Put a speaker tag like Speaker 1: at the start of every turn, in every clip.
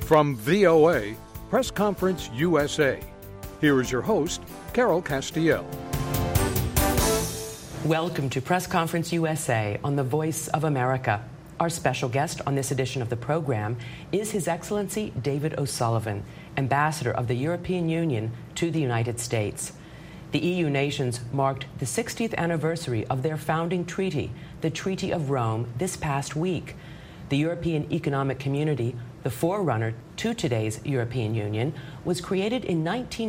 Speaker 1: From VOA, Press Conference USA, here is your host, Carol Castiel.
Speaker 2: Welcome to Press Conference USA on the Voice of America. Our special guest on this edition of the program is His Excellency David O'Sullivan, Ambassador of the European Union to the United States. The EU nations marked the 60th anniversary of their founding treaty, the Treaty of Rome, this past week. The European Economic Community, the forerunner to today's European Union, was created in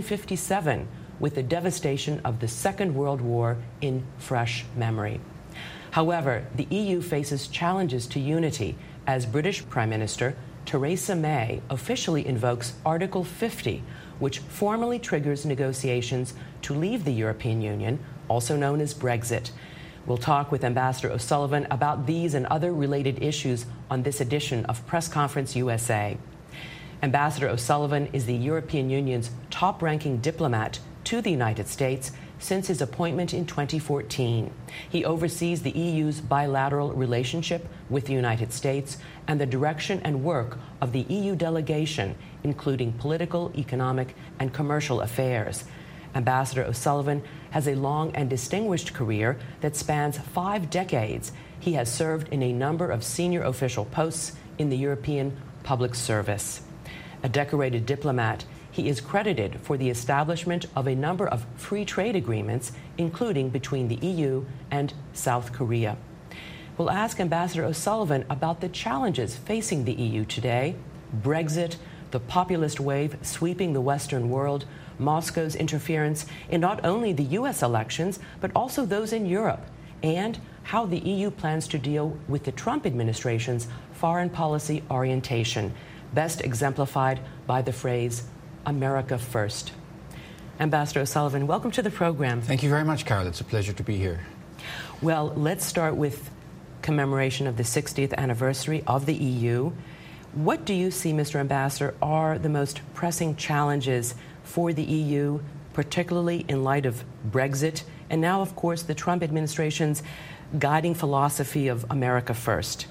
Speaker 2: 1957 with the devastation of the Second World War in fresh memory. However, the EU faces challenges to unity as British Prime Minister Theresa May officially invokes Article 50, which formally triggers negotiations to leave the European Union, also known as Brexit. We'll talk with Ambassador O'Sullivan about these and other related issues on this edition of Press Conference USA. Ambassador O'Sullivan is the European Union's top-ranking diplomat to the United States since his appointment in 2014. He oversees the EU's bilateral relationship with the United States and the direction and work of the EU delegation, including political, economic, and commercial affairs. Ambassador O'Sullivan has a long and distinguished career that spans 5 decades. He has served in a number of senior official posts in the European public service. A decorated diplomat, he is credited for the establishment of a number of free trade agreements, including between the EU and South Korea. We'll ask Ambassador O'Sullivan about the challenges facing the EU today: Brexit, the populist wave sweeping the Western world, Moscow's interference in not only the U.S. elections, but also those in Europe, and how the EU plans to deal with the Trump administration's foreign policy orientation, best exemplified by the phrase, America First. Ambassador O'Sullivan, welcome to the program.
Speaker 3: Thank you very much, Carol. It's a pleasure to be here.
Speaker 2: Well, let's start with commemoration of the 60th anniversary of the EU. What do you see, Mr. Ambassador, are the most pressing challenges for the EU, particularly in light of Brexit, and now, of course, the Trump administration's guiding philosophy of America First?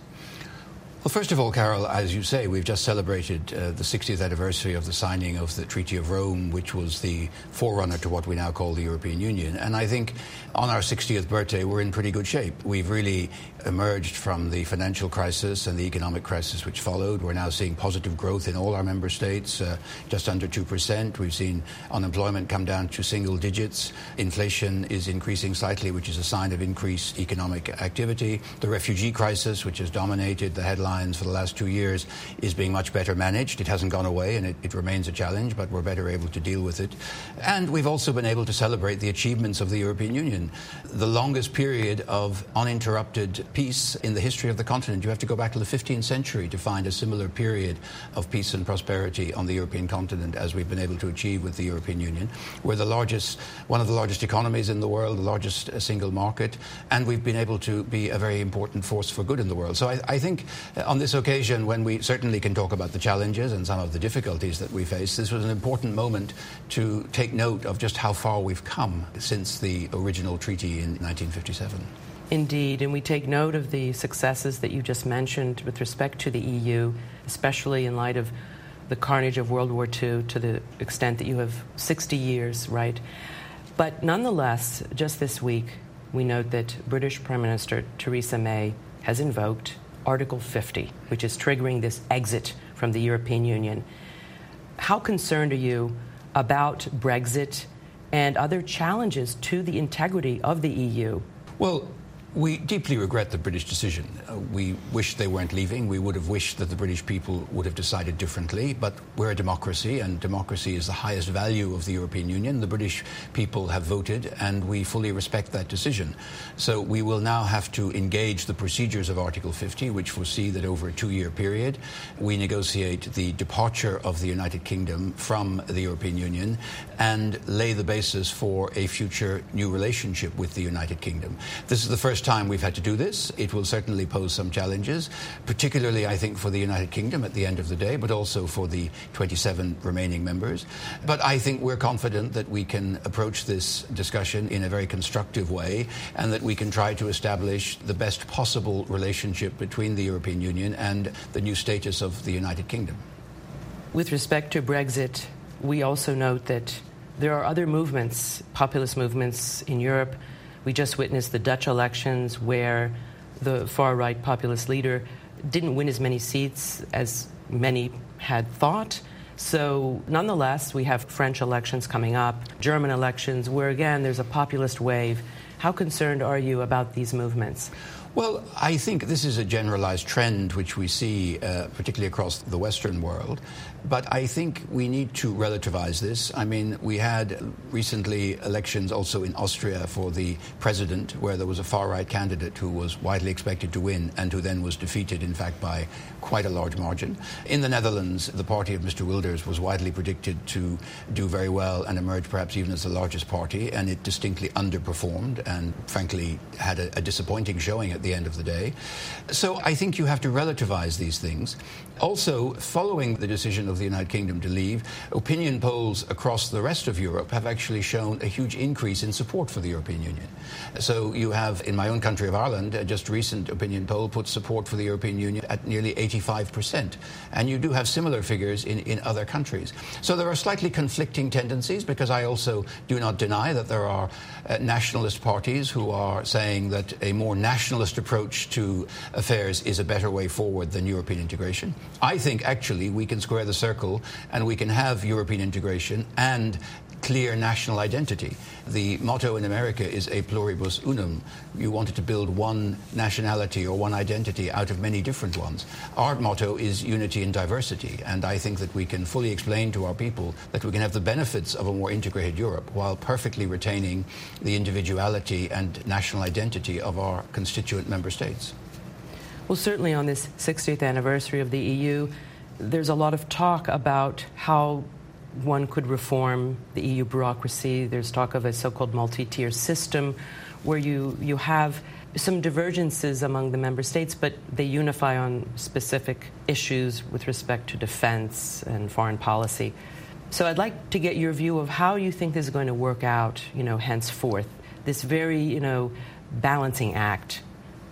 Speaker 3: Well, first of all, Carol, as you say, we've just celebrated the 60th anniversary of the signing of the Treaty of Rome, which was the forerunner to what we now call the European Union. And I think on our 60th birthday, we're in pretty good shape. We've really emerged from the financial crisis and the economic crisis which followed. We're now seeing positive growth in all our member states, just under 2%. We've seen unemployment come down to single digits. Inflation is increasing slightly, which is a sign of increased economic activity. The refugee crisis, which has dominated the headlines for the last 2 years, is being much better managed. It hasn't gone away, and it remains a challenge, but we're better able to deal with it. And we've also been able to celebrate the achievements of the European Union. The longest period of uninterrupted peace in the history of the continent. You have to go back to the 15th century to find a similar period of peace and prosperity on the European continent as we've been able to achieve with the European Union. We're one of the largest economies in the world, the largest single market, and we've been able to be a very important force for good in the world. So I think on this occasion, when we certainly can talk about the challenges and some of the difficulties that we face, this was an important moment to take note of just how far we've come since the original treaty in 1957.
Speaker 2: Indeed, and we take note of the successes that you just mentioned with respect to the EU, especially in light of the carnage of World War II, to the extent that you have 60 years, right? But nonetheless, just this week, we note that British Prime Minister Theresa May has invoked Article 50, which is triggering this exit from the European Union. How concerned are you about Brexit and other challenges to the integrity of the EU?
Speaker 3: Well, we deeply regret the British decision. We wish they weren't leaving. We would have wished that the British people would have decided differently, but we're a democracy, and democracy is the highest value of the European Union. The British people have voted, and we fully respect that decision. So we will now have to engage the procedures of Article 50, which foresee that over a 2-year period, we negotiate the departure of the United Kingdom from the European Union and lay the basis for a future new relationship with the United Kingdom. This is the first time we've had to do this. It will certainly pose some challenges, particularly, I think, for the United Kingdom at the end of the day, but also for the 27 remaining members. But I think we're confident that we can approach this discussion in a very constructive way, and that we can try to establish the best possible relationship between the European Union and the new status of the United Kingdom.
Speaker 2: With respect to Brexit, we also note that there are other movements, populist movements in Europe. We just witnessed the Dutch elections where the far-right populist leader didn't win as many seats as many had thought. So nonetheless, we have French elections coming up, German elections, where again there's a populist wave. How concerned are you about these movements?
Speaker 3: Well, I think this is a generalized trend which we see particularly across the Western world. But I think we need to relativize this. I mean, we had recently elections also in Austria for the president, where there was a far-right candidate who was widely expected to win and who then was defeated, in fact, by quite a large margin. In the Netherlands, the party of Mr. Wilders was widely predicted to do very well and emerge perhaps even as the largest party, and it distinctly underperformed and, frankly, had a disappointing showing at the end of the day. So I think you have to relativize these things. Also, following the decision of the United Kingdom to leave, opinion polls across the rest of Europe have actually shown a huge increase in support for the European Union. So you have, in my own country of Ireland, a just recent opinion poll put support for the European Union at nearly 85%. And you do have similar figures in other countries. So there are slightly conflicting tendencies, because I also do not deny that there are nationalist parties who are saying that a more nationalist approach to affairs is a better way forward than European integration. I think, actually, we can square the circle and we can have European integration and clear national identity. The motto in America is e pluribus unum. You wanted to build one nationality or one identity out of many different ones. Our motto is unity in diversity, and I think that we can fully explain to our people that we can have the benefits of a more integrated Europe while perfectly retaining the individuality and national identity of our constituent member states.
Speaker 2: Well, certainly on this 60th anniversary of the EU, there's a lot of talk about how one could reform the EU bureaucracy. There's talk of a so-called multi-tier system where you have some divergences among the member states, but they unify on specific issues with respect to defense and foreign policy. So I'd like to get your view of how you think this is going to work out, henceforth, this very, balancing act.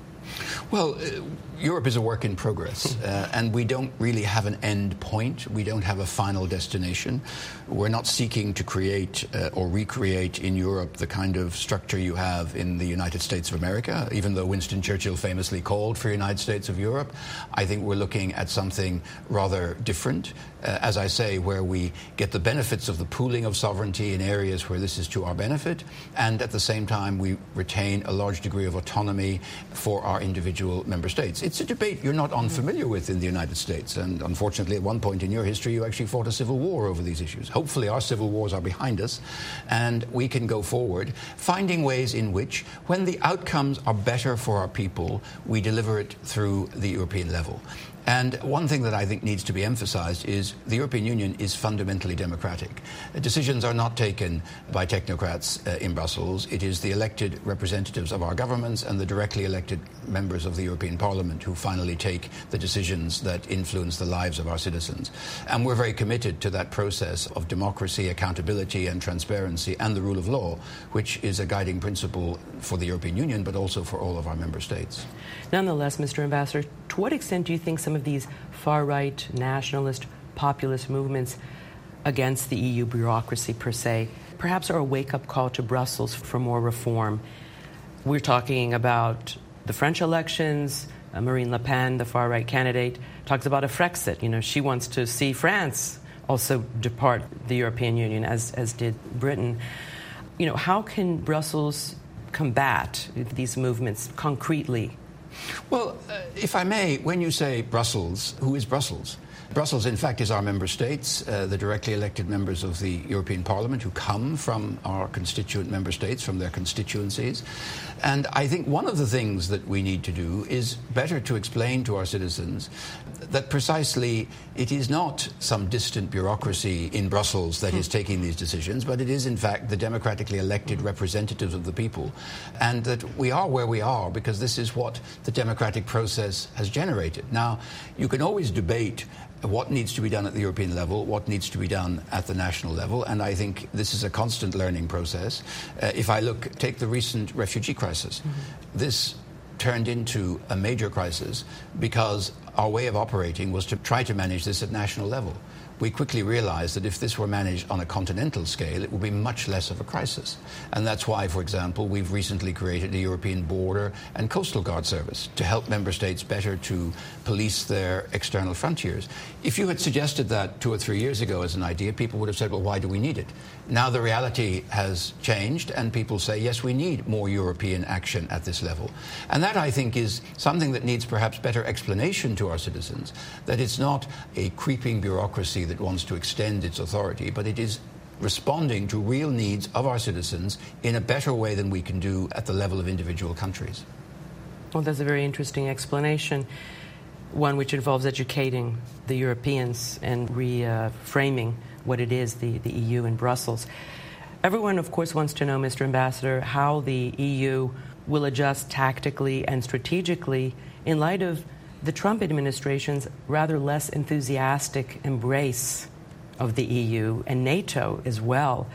Speaker 3: Well, Europe is a work in progress, and we don't really have an end point. We don't have a final destination. We're not seeking to create or recreate in Europe the kind of structure you have in the United States of America, even though Winston Churchill famously called for United States of Europe. I think we're looking at something rather different, as I say, where we get the benefits of the pooling of sovereignty in areas where this is to our benefit, and at the same time we retain a large degree of autonomy for our individual member states. It's a debate you're not unfamiliar with in the United States, and unfortunately at one point in your history you actually fought a civil war over these issues. Hopefully our civil wars are behind us and we can go forward finding ways in which, when the outcomes are better for our people, we deliver it through the European level. And one thing that I think needs to be emphasized is the European Union is fundamentally democratic. Decisions are not taken by technocrats in Brussels. It is the elected representatives of our governments and the directly elected members of the European Parliament who finally take the decisions that influence the lives of our citizens. And we're very committed to that process of democracy, accountability and transparency and the rule of law, which is a guiding principle for the European Union, but also for all of our member states.
Speaker 2: Nonetheless, Mr. Ambassador, to what extent do you think some of these far-right, nationalist, populist movements against the EU bureaucracy per se perhaps are a wake-up call to Brussels for more reform? We're talking about the French elections. Marine Le Pen, the far-right candidate, talks about a Frexit. She wants to see France also depart the European Union, as did Britain. How can Brussels combat these movements concretely?
Speaker 3: Well, if I may, when you say Brussels, who is Brussels? Brussels, in fact, is our member states, the directly elected members of the European Parliament who come from our constituent member states, from their constituencies. And I think one of the things that we need to do is better to explain to our citizens that precisely it is not some distant bureaucracy in Brussels that is taking these decisions, but it is, in fact, the democratically elected representatives of the people. And that we are where we are because this is what the democratic process has generated. Now, you can always debate what needs to be done at the European level, what needs to be done at the national level, and I think this is a constant learning process. If I take the recent refugee crisis, this turned into a major crisis because our way of operating was to try to manage this at national level. we quickly realized that if this were managed on a continental scale, it would be much less of a crisis. And that's why, for example, we've recently created a European Border and Coastal Guard Service to help member states better to police their external frontiers. If you had suggested that 2 or 3 years ago as an idea, people would have said, well, why do we need it? Now the reality has changed, and people say, yes, we need more European action at this level. And that, I think, is something that needs perhaps better explanation to our citizens, that it's not a creeping bureaucracy that wants to extend its authority, but it is responding to real needs of our citizens in a better way than we can do at the level of individual countries.
Speaker 2: Well, that's a very interesting explanation, one which involves educating the Europeans and reframing what it is, the EU in Brussels. Everyone, of course, wants to know, Mr. Ambassador, how the EU will adjust tactically and strategically in light of the Trump administration's rather less enthusiastic embrace of the EU and NATO as well.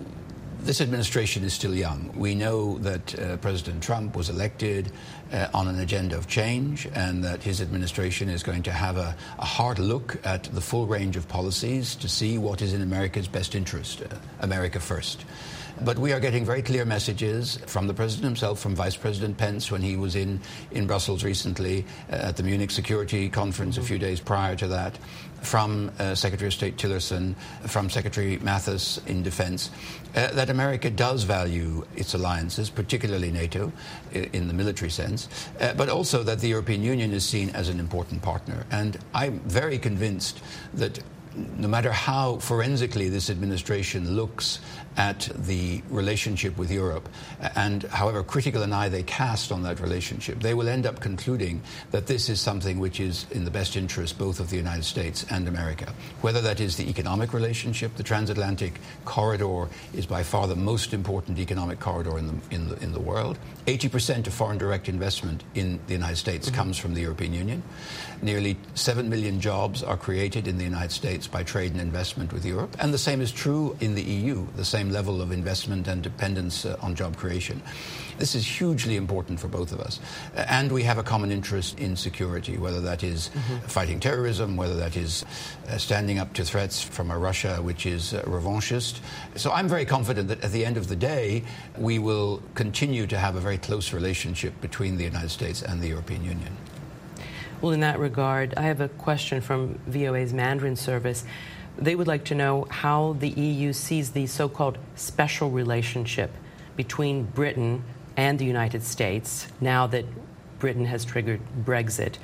Speaker 3: This administration is still young. We know that President Trump was elected on an agenda of change, and that his administration is going to have a hard look at the full range of policies to see what is in America's best interest, America first. But we are getting very clear messages from the President himself, from Vice President Pence when he was in Brussels recently, at the Munich Security Conference a few days prior to that, from Secretary of State Tillerson, from Secretary Mathis in Defense, that America does value its alliances, particularly NATO, in the military sense, but also that the European Union is seen as an important partner. And I'm very convinced that no matter how forensically this administration looks at the relationship with Europe, and however critical an eye they cast on that relationship, they will end up concluding that this is something which is in the best interest both of the United States and America. Whether that is the economic relationship, the transatlantic corridor is by far the most important economic corridor in the world. 80% of foreign direct investment in the United States comes from the European Union. Nearly 7 million jobs are created in the United States by trade and investment with Europe. And the same is true in the EU, the same level of investment and dependence on job creation. This is hugely important for both of us. And we have a common interest in security, whether that is fighting terrorism, whether that is standing up to threats from a Russia which is revanchist. So I'm very confident that at the end of the day, we will continue to have a very close relationship between the United States and the European Union.
Speaker 2: Well, in that regard, I have a question from VOA's Mandarin service. They would like to know how the EU sees the so-called special relationship between Britain and the United States, now that Britain has triggered Brexit,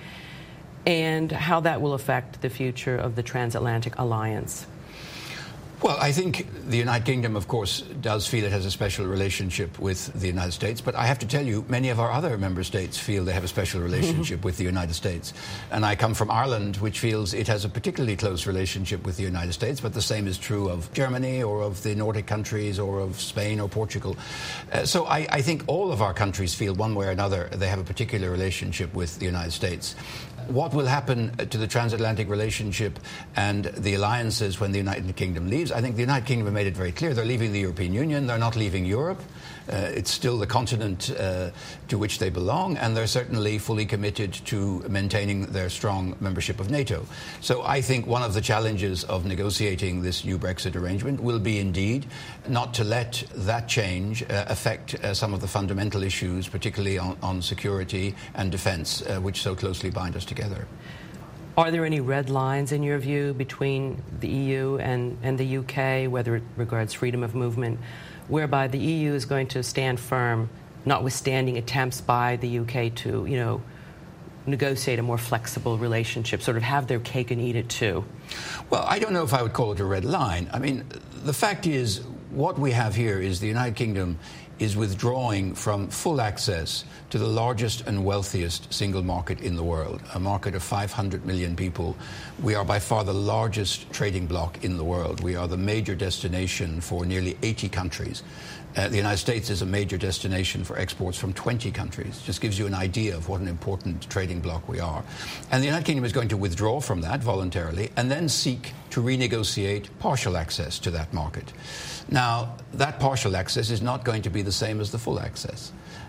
Speaker 2: and how that will affect the future of the transatlantic alliance.
Speaker 3: Well, I think the United Kingdom, of course, does feel it has a special relationship with the United States. But I have to tell you, many of our other member states feel they have a special relationship with the United States. And I come from Ireland, which feels it has a particularly close relationship with the United States. But the same is true of Germany or of the Nordic countries or of Spain or Portugal. So I think all of our countries feel one way or another they have a particular relationship with the United States. What will happen to the transatlantic relationship and the alliances when the United Kingdom leaves? I think the United Kingdom have made it very clear they're leaving the European Union. They're not leaving Europe. It's still the continent to which they belong, and they're certainly fully committed to maintaining their strong membership of NATO. So I think one of the challenges of negotiating this new Brexit arrangement will be indeed not to let that change affect some of the fundamental issues, particularly on security and defence, which so closely bind us together.
Speaker 2: Are there any red lines, in your view, between the EU and the UK, whether it regards freedom of movement, whereby the EU is going to stand firm, notwithstanding attempts by the UK to, negotiate a more flexible relationship, sort of have their cake and eat it too?
Speaker 3: Well, I don't know if I would call it a red line. I mean, the fact is, what we have here is the United Kingdom is withdrawing from full access to the largest and wealthiest single market in the world, a market of 500 million people. We are by far the largest trading bloc in the world. We are the major destination for nearly 80 countries. The United States is a major destination for exports from 20 countries. Just gives you an idea of what an important trading bloc we are. And the United Kingdom is going to withdraw from that voluntarily and then seek to renegotiate partial access to that market. Now, that partial access is not going to be the same as the full access.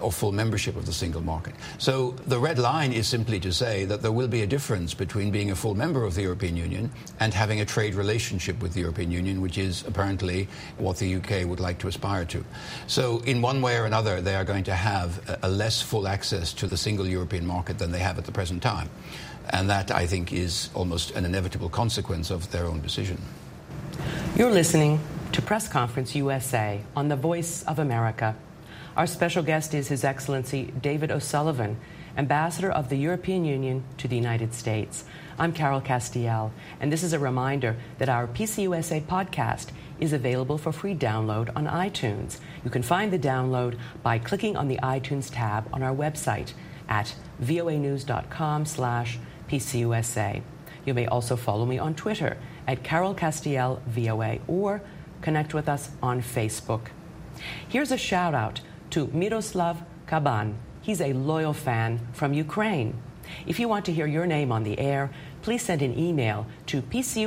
Speaker 3: or full membership of the single market. So the red line is simply to say that there will be a difference between being a full member of the European Union and having a trade relationship with the European Union, which is apparently what the UK would like to aspire to. So in one way or another, they are going to have a less full access to the single European market than they have at the present time. And that, I think, is almost an inevitable consequence of their own decision.
Speaker 2: You're listening to Press Conference USA on the Voice of America. Our special guest is His Excellency David O'Sullivan, Ambassador of the European Union to the United States. I'm Carol Castiel, and this is a reminder that our PCUSA podcast is available for free download on iTunes. You can find the download by clicking on the iTunes tab on our website at voanews.com/PCUSA. You may also follow me on Twitter at Carol Castiel VOA or connect with us on Facebook. Here's a shout out to Miroslav Kaban. He's a loyal fan from Ukraine. If you want to hear your name on the air, please send an email to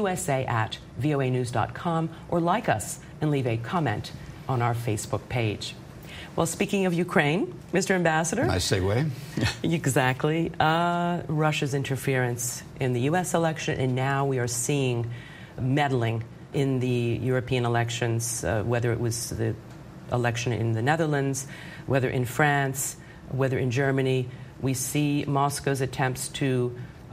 Speaker 2: pcusa@voanews.com or like us and leave a comment on our Facebook page. Well, speaking of Ukraine, Mr. Ambassador.
Speaker 3: Nice segue.
Speaker 2: Exactly. Russia's interference in the U.S. election, and now we are seeing meddling in the European elections, whether it was the election in the Netherlands, whether in France, whether in Germany. We see Moscow's attempts to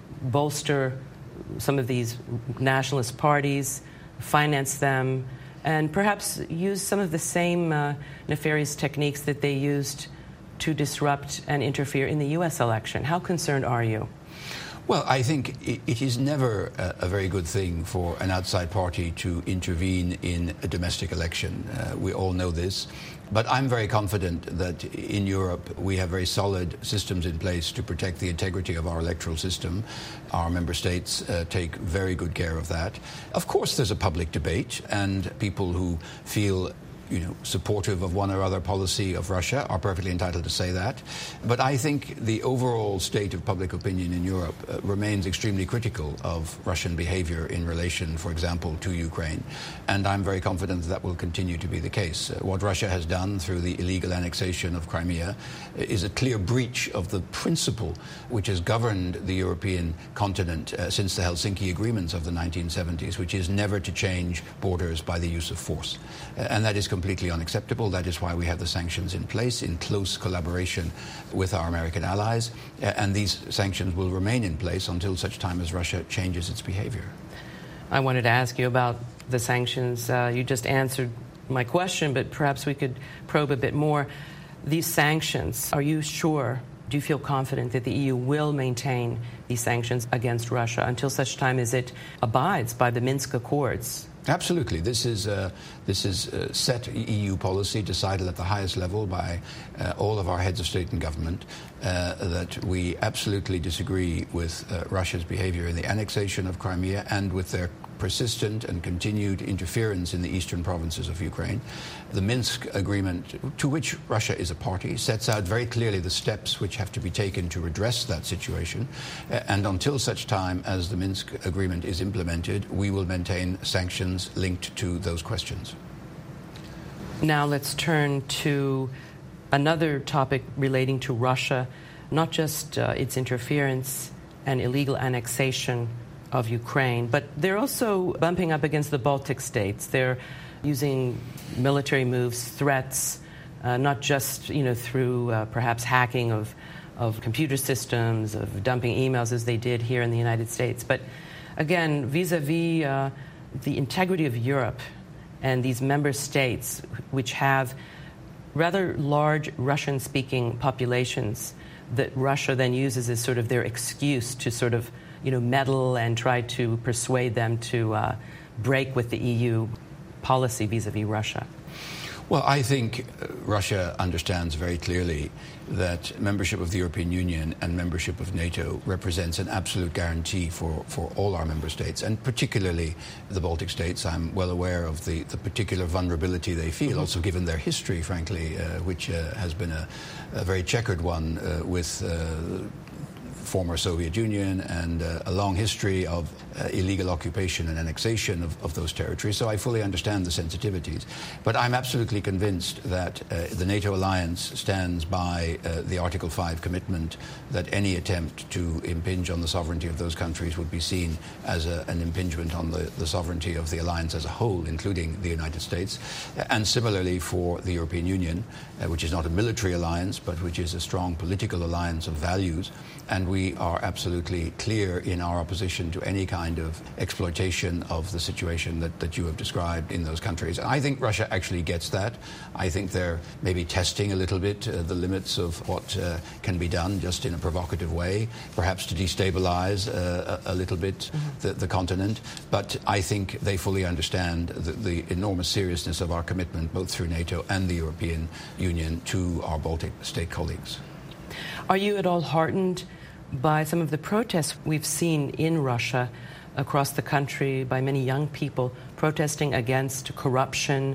Speaker 2: bolster some of these nationalist parties, finance them, and perhaps use some of the same nefarious techniques that they used to disrupt and interfere in the U.S. election. How concerned are you?
Speaker 3: Well, I think it is never a very good thing for an outside party to intervene in a domestic election. We all know this. But I'm very confident that in Europe we have very solid systems in place to protect the integrity of our electoral system. Our member states take very good care of that. Of course, there's a public debate, and people who feel supportive of one or other policy of Russia are perfectly entitled to say that. But I think the overall state of public opinion in Europe remains extremely critical of Russian behavior in relation, for example, to Ukraine. And I'm very confident that will continue to be the case. What Russia has done through the illegal annexation of Crimea is a clear breach of the principle which has governed the European continent since the Helsinki Agreements of the 1970s, which is never to change borders by the use of force. And that is completely unacceptable. That is why we have the sanctions in place in close collaboration with our American allies. And these sanctions will remain in place until such time as Russia changes its behavior.
Speaker 2: I wanted to ask you about the sanctions. You just answered my question, but perhaps we could probe a bit more. These sanctions, are you sure, do you feel confident that the EU will maintain these sanctions against Russia until such time as it abides by the Minsk Accords?
Speaker 3: Absolutely. This is set EU policy decided at the highest level by all of our heads of state and government, that we absolutely disagree with Russia's behavior in the annexation of Crimea and with their persistent and continued interference in the eastern provinces of Ukraine. The Minsk Agreement, to which Russia is a party, sets out very clearly the steps which have to be taken to redress that situation. And until such time as the Minsk Agreement is implemented, we will maintain sanctions linked to those questions.
Speaker 2: Now let's turn to another topic relating to Russia, not just its interference and illegal annexation of Ukraine, but they're also bumping up against the Baltic states. They're using military moves, threats, not just through perhaps hacking of computer systems, of dumping emails as they did here in the United States, but again, vis-a-vis the integrity of Europe and these member states, which have rather large Russian-speaking populations that Russia then uses as sort of their excuse to sort of meddle and try to persuade them to break with the EU policy vis-a-vis Russia?
Speaker 3: Well, I think Russia understands very clearly that membership of the European Union and membership of NATO represents an absolute guarantee for all our member states, and particularly the Baltic states. I'm well aware of the particular vulnerability they feel, also given their history, frankly, which has been a very checkered one with former Soviet Union and a long history of illegal occupation and annexation of those territories. So I fully understand the sensitivities. But I'm absolutely convinced that the NATO alliance stands by the Article 5 commitment that any attempt to impinge on the sovereignty of those countries would be seen as an impingement on the sovereignty of the alliance as a whole, including the United States. And similarly for the European Union, which is not a military alliance, but which is a strong political alliance of values. And we are absolutely clear in our opposition to any kind of exploitation of the situation that you have described in those countries. And I think Russia actually gets that. I think they're maybe testing a little bit the limits of what can be done just in a provocative way, perhaps to destabilize a little bit the continent. But I think they fully understand the enormous seriousness of our commitment, both through NATO and the European Union, to our Baltic state colleagues.
Speaker 2: Are you at all heartened by some of the protests we've seen in Russia across the country by many young people protesting against corruption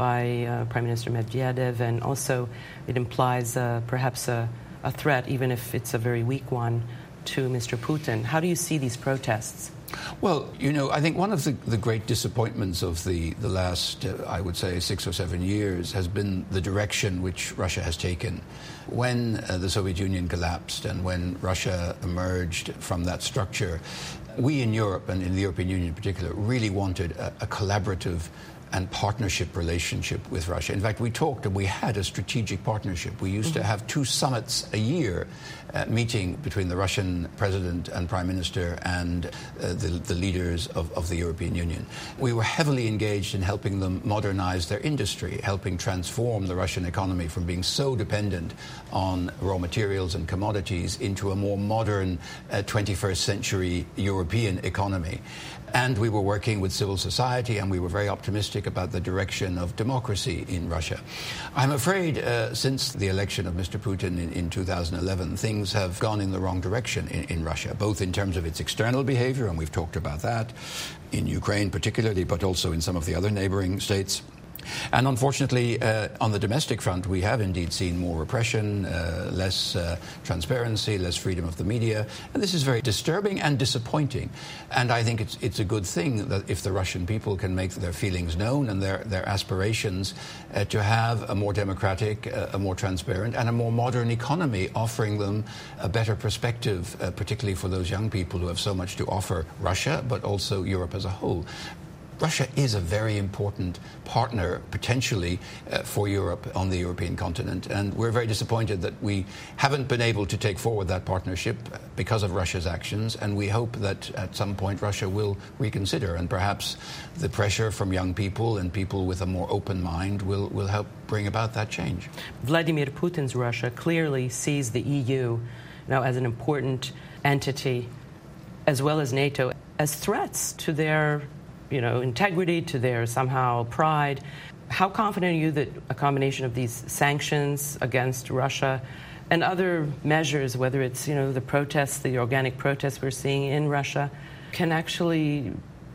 Speaker 2: by Prime Minister Medvedev, and also it implies perhaps a threat, even if it's a very weak one, to Mr. Putin? How do you see these protests?
Speaker 3: Well, you know, I think one of the great disappointments of the last, I would say, 6 or 7 years has been the direction which Russia has taken. When the Soviet Union collapsed and when Russia emerged from that structure, we in Europe, and in the European Union in particular, really wanted a collaborative and partnership relationship with Russia. In fact, we talked and we had a strategic partnership. We used to have 2 summits a year meeting between the Russian president and prime minister and the leaders of the European Union. We were heavily engaged in helping them modernize their industry, helping transform the Russian economy from being so dependent on raw materials and commodities into a more modern 21st century European economy. And we were working with civil society, and we were very optimistic about the direction of democracy in Russia. I'm afraid since the election of Mr. Putin in 2011, things have gone in the wrong direction in Russia, both in terms of its external behavior, and we've talked about that, in Ukraine particularly, but also in some of the other neighboring states. And unfortunately, on the domestic front, we have indeed seen more repression, less transparency, less freedom of the media. And this is very disturbing and disappointing. And I think it's a good thing that if the Russian people can make their feelings known and their aspirations to have a more democratic, a more transparent and a more modern economy, offering them a better perspective, particularly for those young people who have so much to offer Russia, but also Europe as a whole. Russia is a very important partner, potentially, for Europe on the European continent. And we're very disappointed that we haven't been able to take forward that partnership because of Russia's actions. And we hope that at some point Russia will reconsider. And perhaps the pressure from young people and people with a more open mind will help bring about that change. Vladimir
Speaker 2: Putin's Russia clearly sees the EU now as an important entity, as well as NATO, as threats to their integrity, to their somehow pride. How confident are you that a combination of these sanctions against Russia and other measures, whether it's, the protests, the organic protests we're seeing in Russia, can actually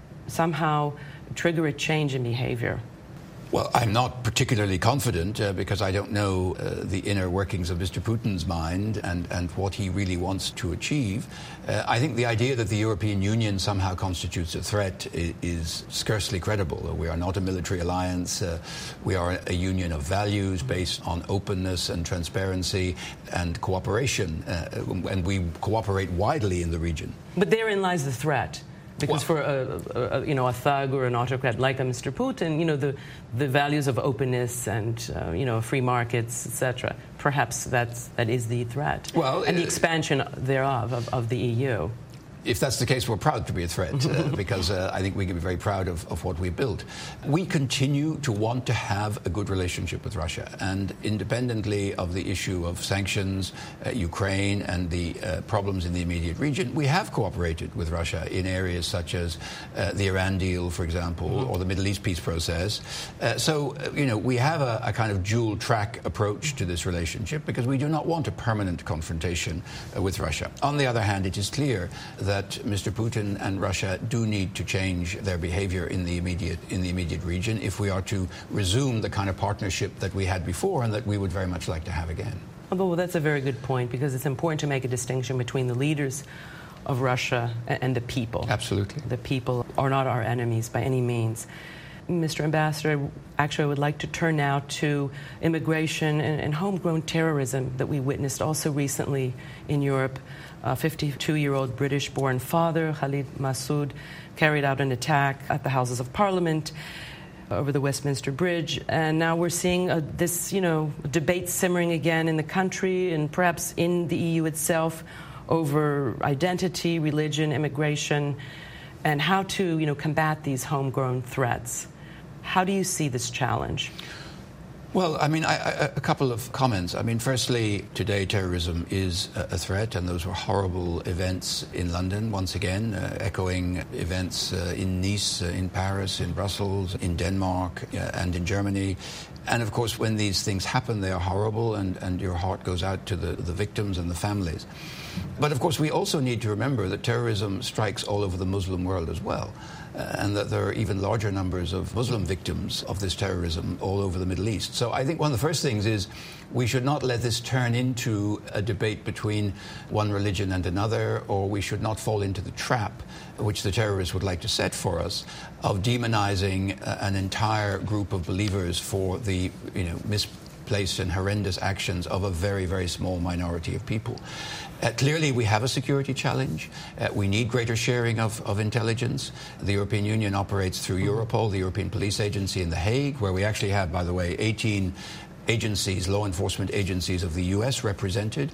Speaker 2: somehow trigger a change in behavior?
Speaker 3: Well, I'm not particularly confident because I don't know the inner workings of Mr. Putin's mind and what he really wants to achieve. I think the idea that the European Union somehow constitutes a threat is scarcely credible. We are not a military alliance. We are a union of values based on openness and transparency and cooperation, and we cooperate widely in the region.
Speaker 2: But therein lies the threat. Because for a thug or an autocrat like a Mr. Putin, the values of openness and free markets, etc. Perhaps that is the threat.
Speaker 3: Well,
Speaker 2: and the expansion thereof of the EU.
Speaker 3: If that's the case, we're proud to be a threat because I think we can be very proud of what we built. We continue to want to have a good relationship with Russia, and independently of the issue of sanctions, Ukraine and the problems in the immediate region, we have cooperated with Russia in areas such as the Iran deal, for example, or the Middle East peace process. So we have a kind of dual track approach to this relationship because we do not want a permanent confrontation with Russia. On the other hand, it is clear that Mr. Putin and Russia do need to change their behavior in the immediate region if we are to resume the kind of partnership that we had before and that we would very much like to have again.
Speaker 2: Well, that's a very good point, because it's important to make a distinction between the leaders of Russia and the people.
Speaker 3: Absolutely.
Speaker 2: The people are not our enemies by any means. Mr. Ambassador, actually, I would like to turn now to immigration and homegrown terrorism that we witnessed also recently in Europe. A 52-year-old British-born father, Khalid Massoud, carried out an attack at the Houses of Parliament over the Westminster Bridge, and now we're seeing this, debate simmering again in the country and perhaps in the EU itself over identity, religion, immigration, and how to, combat these homegrown threats. How do you see this challenge?
Speaker 3: Well, a couple of comments. Firstly, today terrorism is a threat, and those were horrible events in London, once again, echoing events in Nice, in Paris, in Brussels, in Denmark, and in Germany. And of course, when these things happen, they are horrible, and your heart goes out to the victims and the families. But of course, we also need to remember that terrorism strikes all over the Muslim world as well, and that there are even larger numbers of Muslim victims of this terrorism all over the Middle East. So I think one of the first things is we should not let this turn into a debate between one religion and another, or we should not fall into the trap which the terrorists would like to set for us of demonizing an entire group of believers for the misplaced and horrendous actions of a very, very small minority of people. Clearly, we have a security challenge. We need greater sharing of intelligence. The European Union operates through Europol, the European Police Agency in The Hague, where we actually have, by the way, 18 agencies, law enforcement agencies of the U.S. represented.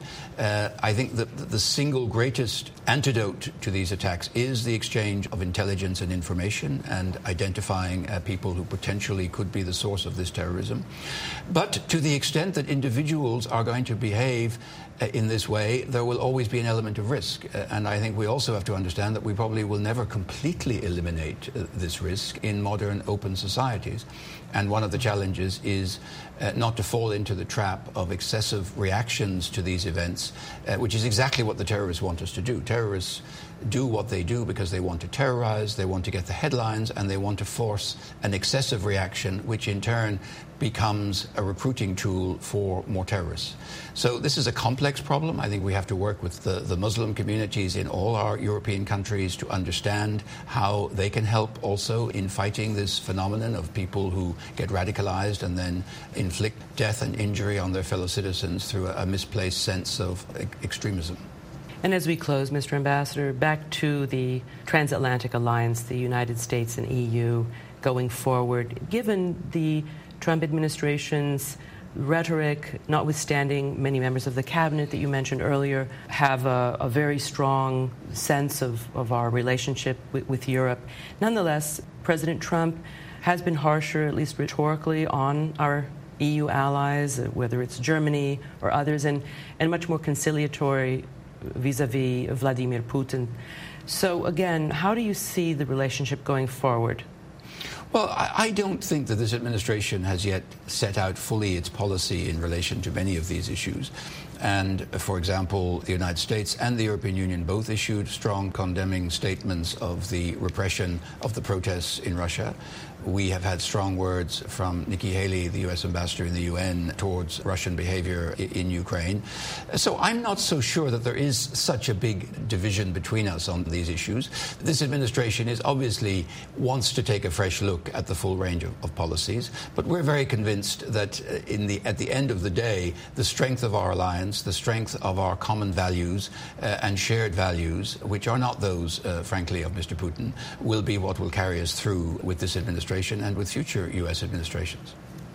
Speaker 3: I think that the single greatest antidote to these attacks is the exchange of intelligence and information and identifying people who potentially could be the source of this terrorism. But to the extent that individuals are going to behave in this way, there will always be an element of risk. And I think we also have to understand that we probably will never completely eliminate this risk in modern open societies. And one of the challenges is not to fall into the trap of excessive reactions to these events, which is exactly what the terrorists want us to do. Terrorists do what they do because they want to terrorize, they want to get the headlines, and they want to force an excessive reaction, which in turn becomes a recruiting tool for more terrorists. So this is a complex problem. I think we have to work with the Muslim communities in all our European countries to understand how they can help also in fighting this phenomenon of people who get radicalized and then inflict death and injury on their fellow citizens through a misplaced sense of extremism.
Speaker 2: And as we close, Mr. Ambassador, back to the transatlantic alliance, the United States and EU going forward, given the Trump administration's rhetoric, notwithstanding many members of the cabinet that you mentioned earlier have a very strong sense of our relationship with Europe. Nonetheless, President Trump has been harsher, at least rhetorically, on our EU allies, whether it's Germany or others, and much more conciliatory vis-a-vis Vladimir Putin. So again, how do you see the relationship going forward?
Speaker 3: Well, I don't think that this administration has yet set out fully its policy in relation to many of these issues. And, for example, the United States and the European Union both issued strong condemning statements of the repression of the protests in Russia. We have had strong words from Nikki Haley, the U.S. ambassador in the UN, towards Russian behavior in Ukraine. So I'm not so sure that there is such a big division between us on these issues. This administration obviously wants to take a fresh look at the full range of policies, but we're very convinced that at the end of the day, the strength of our alliance, the strength of our common values and shared values, which are not those, frankly, of Mr. Putin, will be what will carry us through with this administration and with future U.S. administrations.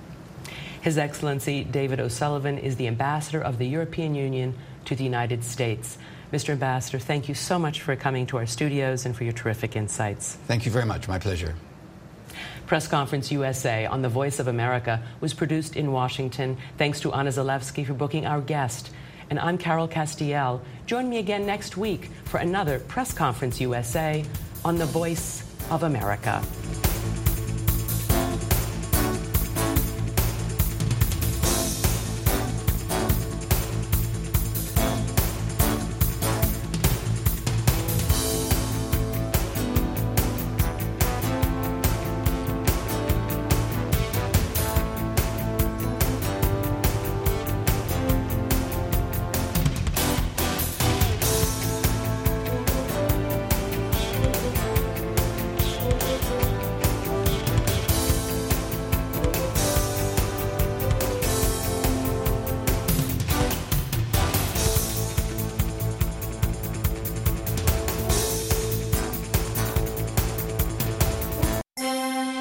Speaker 2: His Excellency David O'Sullivan is the ambassador of the European Union to the United States. Mr. Ambassador, thank you so much for coming to our studios and for your terrific insights.
Speaker 3: Thank you very much. My pleasure.
Speaker 2: Press Conference USA on the Voice of America was produced in Washington. Thanks to Anna Zalewski for booking our guest. And I'm Carol Castiel. Join me again next week for another Press Conference USA on the Voice of America.